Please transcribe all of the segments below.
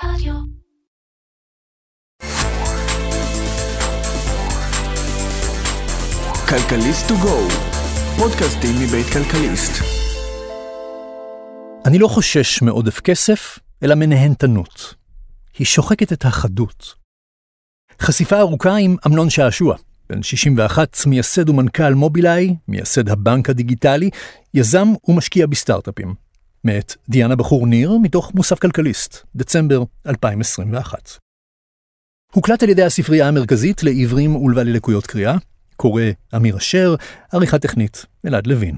רדיו. כלכליסט טו גו, פודקאסטים מבית כלכליסט. אני לא חושש מעודף כסף, אלא מנהנתנות. היא שוחקת את החדות. חשיפה ארוכה עם אמנון שעשוע, בן 61, מייסד ומנכ"ל מובילאיי, מייסד הבנק הדיגיטלי, יזם ומשקיע בסטארט-אפים. מאת דיאנה בחור ניר, מתוך מוסף כלכליסט, דצמבר 2021. הוקלט על ידי הספרייה המרכזית לעיוורים ולבעלי לקויות קריאה, קורא אמיר אשר, עריכה טכנית אלעד לוין.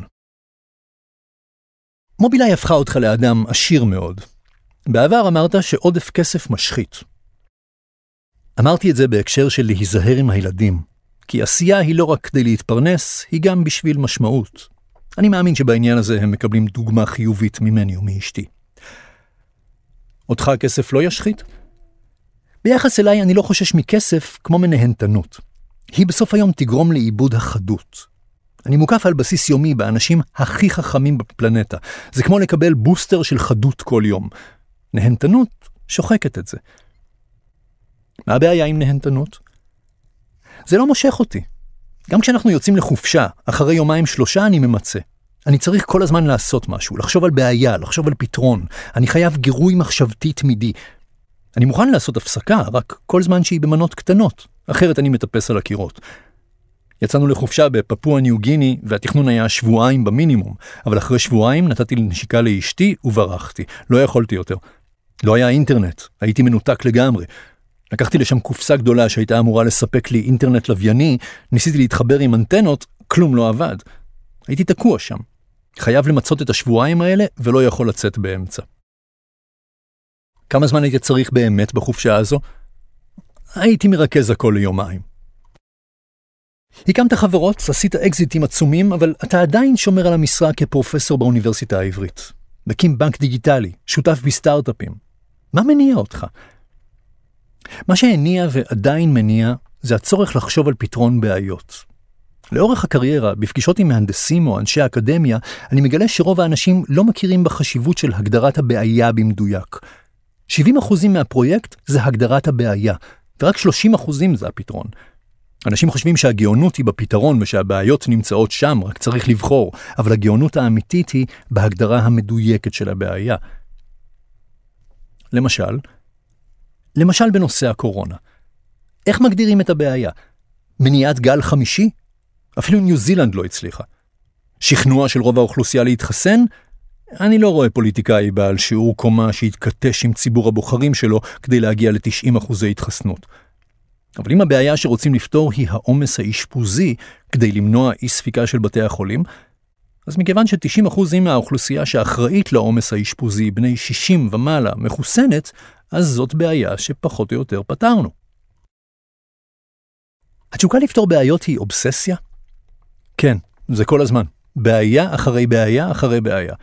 מובילאיי הפכה אותך לאדם עשיר מאוד. בעבר אמרת שעודף כסף משחית. אמרתי את זה בהקשר של להיזהר עם הילדים, כי עשייה היא לא רק כדי להתפרנס, היא גם בשביל משמעות. אני מאמין שבעניין הזה הם מקבלים דוגמה חיובית ממני ומאשתי. אותך הכסף לא ישחית? ביחס אליי אני לא חושש מכסף כמו מנהנתנות. היא בסוף היום תגרום לאיבוד החדות. אני מוקף על בסיס יומי באנשים הכי חכמים בפלנטה. זה כמו לקבל בוסטר של חדות כל יום. נהנתנות שוחקת את זה. מה הבעיה עם נהנתנות? זה לא מושך אותי. גם כשאנחנו יוצאים לחופשה, אחרי יומיים 3 אני ממצא. אני צריך כל הזמן לעשות משהו, לחשוב על בעיה, לחשוב על פתרון. אני חייב גירוי מחשבתי תמידי. אני מוכן לעשות הפסקה, רק כל זמן שהיא במנות קטנות. אחרת אני מטפס על הקירות. יצאנו לחופשה בפפואה ניו גיני, והתכנון היה 2 שבועות במינימום. אבל אחרי 2 שבועות נתתי נשיקה לאשתי וברחתי. לא יכולתי יותר. לא היה אינטרנט. הייתי מנותק לגמרי. לקחתי לשם קופסה גדולה שהייתה אמורה לספק לי אינטרנט לווייני, ניסיתי להתחבר עם אנטנות, כלום לא עבד. הייתי תקוע שם. חייב למצות את 2 שבועות האלה ולא יכול לצאת באמצע. כמה זמן הייתי צריך באמת בחופשה הזו? הייתי מרכז הכל ליומיים. הקמת חברות, עשית אקזיטים עצומים, אבל אתה עדיין שומר על המשרה כפרופסור באוניברסיטה העברית. מקים בנק דיגיטלי, שותף בסטארט-אפים. מה מניע אותך? מה שהניע ועדיין מניע זה הצורך לחשוב על פתרון בעיות. לאורך הקריירה, בפגישות עם מהנדסים או אנשי האקדמיה, אני מגלה שרוב האנשים לא מכירים בחשיבות של הגדרת הבעיה במדויק. 70% מהפרויקט זה הגדרת הבעיה, ורק 30% זה הפתרון. אנשים חושבים שהגאונות היא בפתרון ושהבעיות נמצאות שם, רק צריך לבחור, אבל הגאונות האמיתית היא בהגדרה המדויקת של הבעיה. למשל בנושא הקורונה. איך מגדירים את הבעיה? מניעת גל 5? אפילו ניו זילנד לא הצליחה. שכנוע של רוב האוכלוסייה להתחסן? אני לא רואה פוליטיקאי בעל שיעור קומה שהתכתש עם ציבור הבוחרים שלו כדי להגיע ל-90% התחסנות. אבל אם הבעיה שרוצים לפתור היא העומס האשפוזי כדי למנוע אי ספיקה של בתי החולים, אז מכיוון ש-90% מהאוכלוסייה שאחראית לעומס האשפוזי בני 60 ומעלה מחוסנת, אז זאת בעיה שפחות או יותר פתרנו. התשוקה לפתור בעיות היא אובססיה? כן, זה כל הזמן. בעיה אחרי בעיה אחרי בעיה.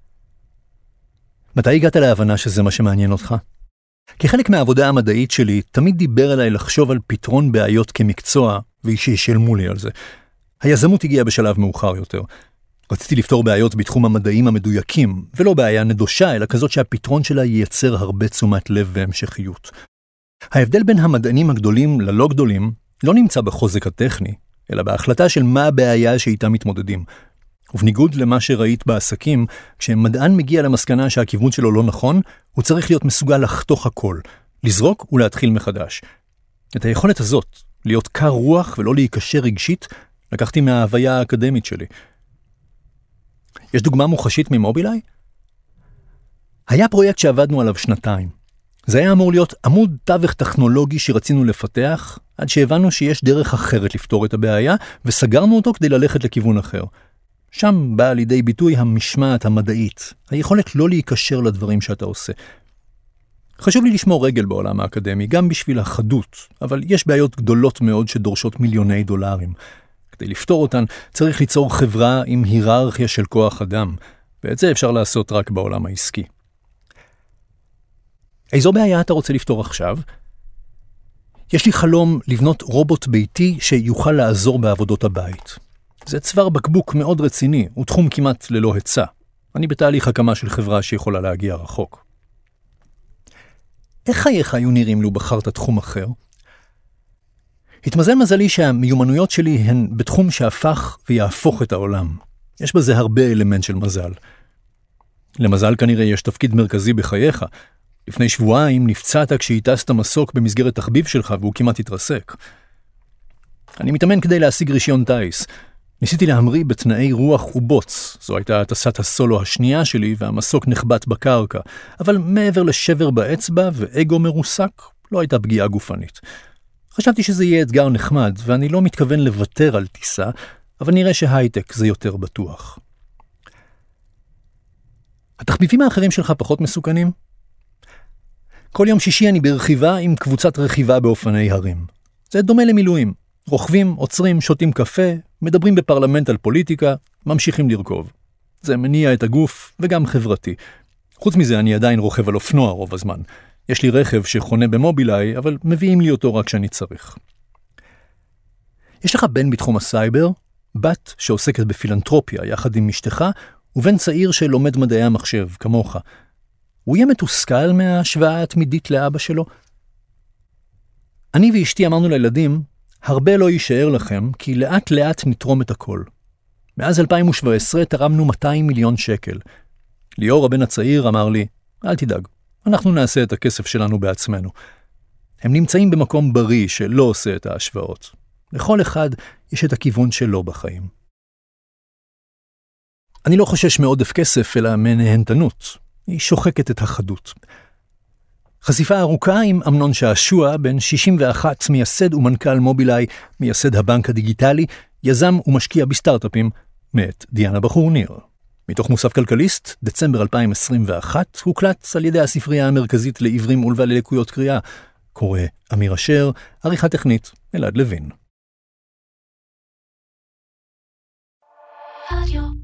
מתי הגעת להבנה שזה מה שמעניין אותך? כחלק מהעבודה המדעית שלי, תמיד דיבר אליי לחשוב על פתרון בעיות כמקצוע, ושישלמו לי על זה. היזמות הגיעה בשלב מאוחר יותר. רציתי לפתור בעיות בתחום המדעים המדויקים, ולא בעיה נדושה, אלא כזאת שהפתרון שלה ייצר הרבה תשומת לב והמשכיות. ההבדל בין המדענים הגדולים ללא גדולים לא נמצא בחוזק הטכני, אלא בהחלטה של מה הבעיה שאיתה מתמודדים. ובניגוד למה שראית בעסקים, כשמדען מגיע למסקנה שהכיוון שלו לא נכון, הוא צריך להיות מסוגל לחתוך הכל, לזרוק ולהתחיל מחדש. את היכולת הזאת, להיות קר רוח ולא להיקשר רגשית, לקחתי מההוויה האקדמית שלי. יש דוגמה מוחשית ממובילאיי? היה פרויקט שעבדנו עליו 2 זה היה אמור להיות עמוד תווך טכנולוגי שרצינו לפתח, עד שהבנו שיש דרך אחרת לפתור את הבעיה, וסגרנו אותו כדי ללכת לכיוון אחר. שם באה לידי ביטוי המשמעת המדעית, היכולת לא להיקשר לדברים שאתה עושה. חשוב לי לשמור רגל בעולם האקדמי, גם בשביל החדות, אבל יש בעיות גדולות מאוד שדורשות מיליוני דולרים. כדי לפתור אותן צריך ליצור חברה עם היררכיה של כוח אדם, ואת זה אפשר לעשות רק בעולם העסקי. איזו בעיה אתה רוצה לפתור עכשיו? יש לי חלום לבנות רובוט ביתי שיוכל לעזור בעבודות הבית. זה צוואר בקבוק מאוד רציני, הוא תחום כמעט ללא היצע. אני בתהליך הקמה של חברה שיכולה להגיע רחוק. איך חייך היו נראים לו בחרת תחום אחר? התמזל מזלי שהמיומנויות שלי הן בתחום שהפך ויהפוך את העולם. יש בזה הרבה אלמנט של מזל. למזל כנראה יש תפקיד מרכזי בחייך. לפני שבועיים נפצעת כשהטסת מסוק במסגרת תחביב שלך והוא כמעט התרסק. אני מתאמן כדי להשיג רישיון טייס. ניסיתי להמריא בתנאי רוח ובוץ. זו הייתה הטסת הסולו השנייה שלי והמסוק נחבט בקרקע. אבל מעבר לשבר באצבע ואגו מרוסק, לא הייתה פגיעה גופנית. חשבתי שזה יהיה אתגר נחמד, ואני לא מתכוון לוותר על טיסה, אבל נראה שהייטק זה יותר בטוח. התחביבים האחרים שלך פחות מסוכנים? כל יום שישי אני ברכיבה עם קבוצת רכיבה באופני הרים. זה דומה למילואים. רוכבים, עוצרים, שותים קפה, מדברים בפרלמנט על פוליטיקה, ממשיכים לרכוב. זה מניע את הגוף וגם חברתי. חוץ מזה אני עדיין רוכב על אופנוע רוב הזמן. יש לי רכב שחונה במובילאי, אבל מביאים לי אותו רק כשאני צריך. יש לך בן בתחום הסייבר, בת שעוסקת בפילנטרופיה יחד עם אשתך, ובן צעיר שלומד מדעי המחשב, כמוך. הוא יהיה מתוסכל מההשוואה התמידית לאבא שלו? אני ואשתי אמרנו לילדים, הרבה לא יישאר לכם, כי לאט לאט נתרום את הכל. מאז 2017 תרמנו 200 מיליון שקל. ליאור הבן הצעיר אמר לי, אל תדאג, אנחנו נעשה את הכסף שלנו בעצמנו. הם נמצאים במקום בריא שלא עושה את ההשוואות. לכל אחד יש את הכיוון שלו בחיים. אני לא חושש מעודף כסף, אלא מנהנתנות. היא שוחקת את החדות. חשיפה ארוכה עם אמנון שעשוע, בן 61, מייסד ומנכ"ל מובילאי, מייסד הבנק הדיגיטלי, יזם ומשקיע בסטארט-אפים, מאת דיאנה בחור ניר. מתוך מוסף כלכליסט, דצמבר 2021, הוקלט על ידי הספרייה המרכזית לעיוורים ולבעלי לקויות קריאה. קורא אמיר אשר, עריכה טכנית, אלעד לוין. רדיו